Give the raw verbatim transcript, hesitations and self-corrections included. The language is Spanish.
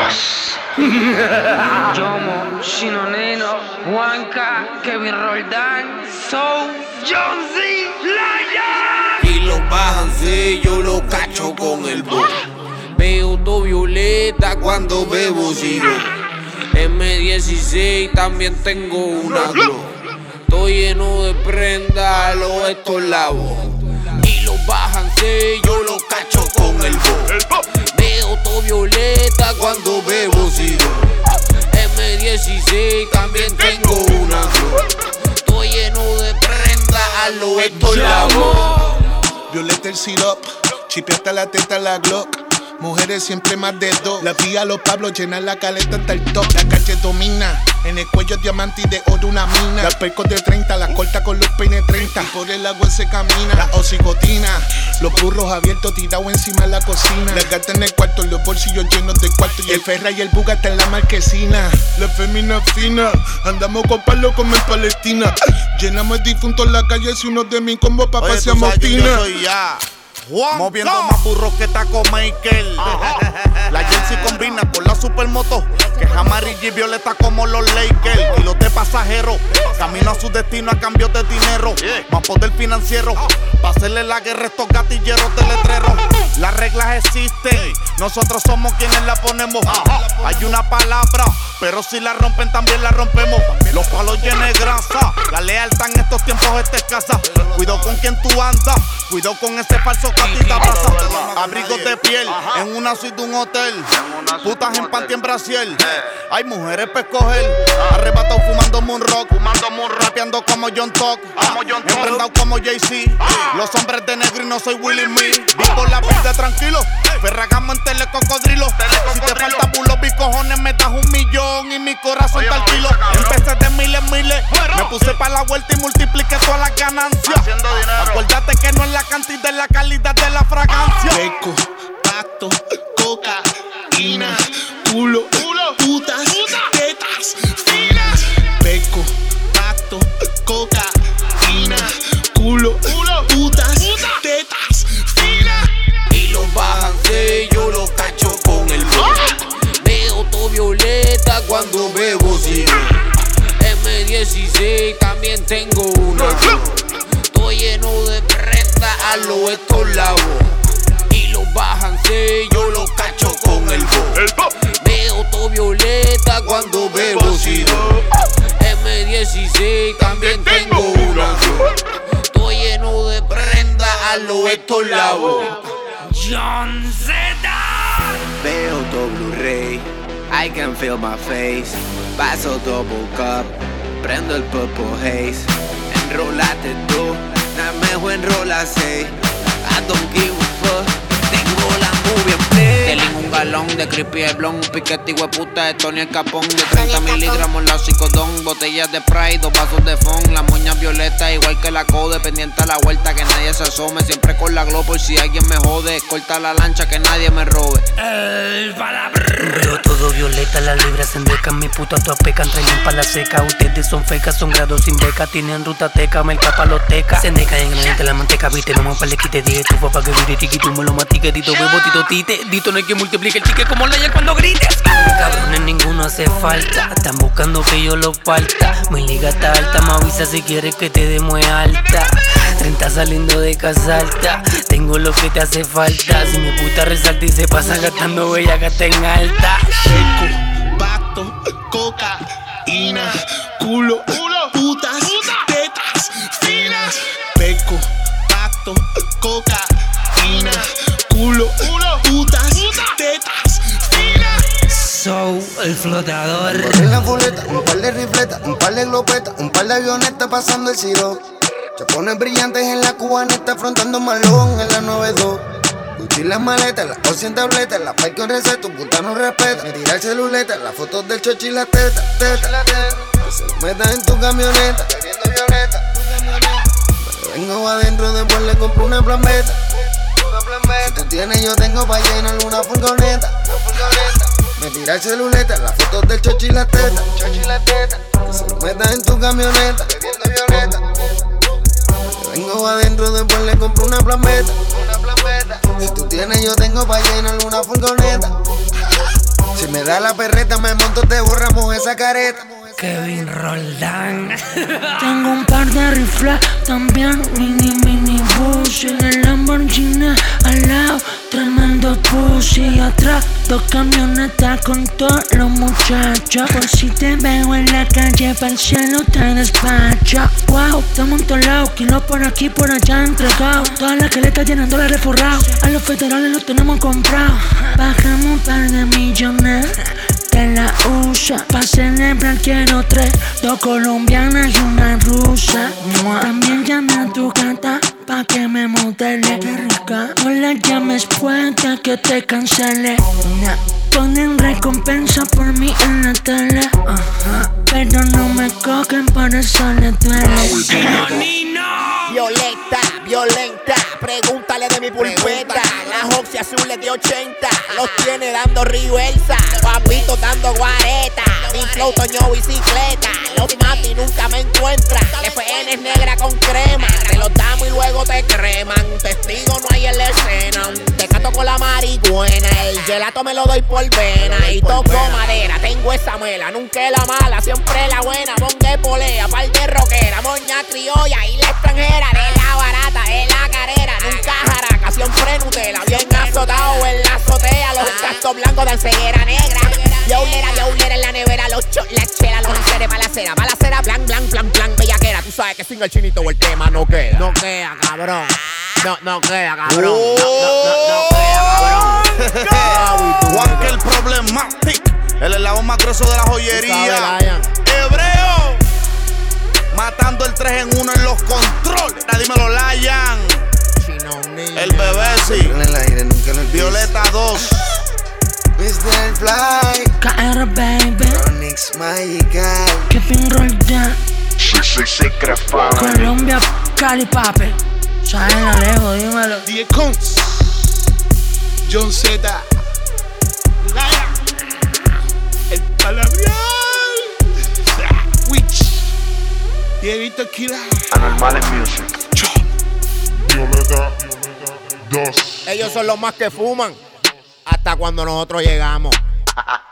Boss. Yomo, Shino Neno, Juanca, Kevin Roldán, Soul, John Z, Lion. Y lo bajan, sí, yo lo cacho con el boss. Veo todo violeta cuando bebo sigo. eme dieciséis también tengo una glow. Estoy lleno de prenda, lo estos lavos. Y lo bajan, sí, yo lo cacho con el boss. Veo todo violeta cuando bebo sigo. eme dieciséis también tengo una glow. Estoy lleno de prenda, a lo estos lavos. Violeta el syrup, chipeaste la teta la Glock. Mujeres siempre más de dos. La vía los Pablos llenan la caleta hasta el top. La calle domina, en el cuello diamante y de oro una mina. Las percos de treinta, la corta con los peines treinta. Y por el agua se camina, la oxicotina. Los burros abiertos tirados encima de la cocina. La gata en el cuarto, los bolsillos llenos de cuarto. Y el Ferra y el Bugatti en la marquesina. La femina fina, andamos con palo como en Palestina. Llenamos difuntos en la calle si uno de mi combo pa' paseamos tina. Juan moviendo K. Más burros que Taco Michael. La jersey combina con la supermoto, que es amarilla y violeta como los Lakers. Y los de pasajeros, camino a su destino a cambio de dinero. Más poder financiero, pa' hacerle la guerra a estos gatilleros de letrero. Las reglas existen, nosotros somos quienes la ponemos. Hay una palabra, pero si la rompen también la rompemos. Los palos llenos de grasa, la lealtad en estos tiempos está escasa. Cuidado con quien tú andas, cuidado con ese falso que a ti te abraza. Abrigos de piel, en una suite de un hotel. Putas en panty en brasier. Hay mujeres pa' escoger. Arrebatado fumando moon rock, rapeando como John Talk, emprendado como Jay-Z. Los hombres de negro y no soy Willie Me. Vivo la vida tranquilo, Ferragamo en telecocodrilo. Si te falta bulos y cojones me das un millón y mi corazón está al kilo. Empecé de miles, miles, me puse pa' la vuelta y multipliqué todas las ganancias. Acuérdate que no es la cantidad, es la calidad de la fragancia. Peco, pato, cocaína, culo, putas, tetas, finas. Peco, pato, cocaína, culo, putas, tetas, finas. Y lo bajan, sí, yo lo cacho con el boss. Veo todo violeta cuando bebo sigo. eme dieciséis también tengo una. Estoy lleno de prenda, a lo estos lavos. Y lo bajan, sí, yo lo cacho con el boss. Veo todo violeta cuando bebo sigo. eme dieciséis también tengo una. Estoy lleno de prenda, a lo estos lavos. John Z. Veo todo Blu-ray, I can feel my face. Paso double cup, prendo el purple haze. Enrolate tú, nada mejor enrola seis. I don't give a fuck, tengo la movie en play. Telín un galón de creepy el blon, un piquete hueputa de Tony el Capón. De treinta miligramos la psicodón, botellas de Sprite, dos vasos de fond. La moña violeta igual que la code, pendiente a la vuelta que nadie se asome. Siempre con la glow por si alguien me jode. Corta la lancha que nadie me robe. El palabra. Veo todo violeta, las libras se endecan. Mi puta todas pecan, traen pa' la seca. Ustedes son fecas, son grados sin beca. Tienen ruta teca, merca paloteca. Se endecan en granita la manteca, viste. Vamos pa' le quite, dije tu papá que vire tiqui. Tú me lo matique, dito huevo, tito tite. Dito no hay que multiplique el ticket como Leia cuando grites. Cabrones, ninguno hace falta. Están buscando que yo los falta. Mi liga está alta, me avisa si quieres que te dé muy alta. treinta saliendo de casa alta. Tengo lo que te hace falta. Si mi puta resalta y se pasa gastando bella que está en alta. Peco, pato, cocaína, culo, putas, tetas, finas. Peco, pato, cocaína, culo, putas, tetas, finas. So, el flotador. En la fuleta, un par de rifletas, un par de glopetas, un par de avionetas pasando el siro. Chapones brillantes en la cubaneta, afrontando malón en la noventa y dos. Gucci las maletas, las bolsas en tabletas, las parque en receta, tu puta no respeta. Me tira el celuleta, las fotos del chochi y la teta, teta, teta. Que se lo metas en tu camioneta, bebiendo violeta, tu camioneta. Me vengo adentro, después le compro una plambeta. Si tú tienes, yo tengo pa' llenar una furgoneta, una furgoneta. Me tira el celuleta, las fotos del chochi y la teta, chochi y la teta. Que se lo metas en tu camioneta, bebiendo violeta. Vengo adentro, después le compro una plambeta, una plambeta. Si tú tienes, yo tengo pa' llenar una furgoneta. Si me me da la perreta, me monto, te borramos esa careta. Kevin Roldán. Tengo un par de rifles, también mini mini pussy. En el Lamborghini al lado, tremendo pussy. Atrás, dos camionetas con todos los muchachos. Por si te veo en la calle, para el cielo te despacho. Wow, estamos en todos lados, kilos por aquí, por allá entregados. Todas las que le están llenando la reforrado. A los federales los tenemos comprados. Bajamos un par de millones. Que la usa, pa' celebrar quiero tres, dos colombianas y una rusa. También llamé a tu gata pa' que me modele. Qué rica. No la llames puede que te cancele. Ponen recompensa por mí en la tele. Ajá. Pero no me cogen, por eso le duele. Violeta, violenta, pregúntale de mi pulpeta. La Oxy azules de ochenta, los tiene dando riversa. Papito dando guareta, mi flow toño bicicleta. Los mati nunca me encuentran, F N es negra con crema. Te los damos y luego te creman. Testigo no hay en la escena. Te cato con la marihuana, el gelato me lo doy por vena. Y toco madera, tengo esa muela. Nunca la mala, siempre la buena. Pongue polea, par de rockera, moña criolla y la extranjera. De la barata, de la carrera, nunca jaraca, siempre Nutella. Bien azotado en la azotea, los castos blancos de ceguera negra. Yaulera, yaulera en la nevera, los chos, la chela, los enceres, balacera, balacera, plan, plan, plan, plan, bellaquera. Tú sabes que sin el chinito el tema no queda. No queda, cabrón. No, no queda, cabrón. No, no, no, no queda, cabrón. Juan que el Problematic, el eslabón más grueso de la joyería. Hebreo, matando el tres en uno en los controles. Dímelo, Layan. El bebé, sí. Violeta dos. mister Fly, K R Baby, Onyx Magical, Kevin Roldán, Colombia, Cali, papi. Saben Alejo, dímelo. D J Combs, John Z, Laya, el Palabrial, Witch, Dievito Kila, Anormales Music. Violeta dos. Ellos son los más que fuman hasta cuando nosotros llegamos.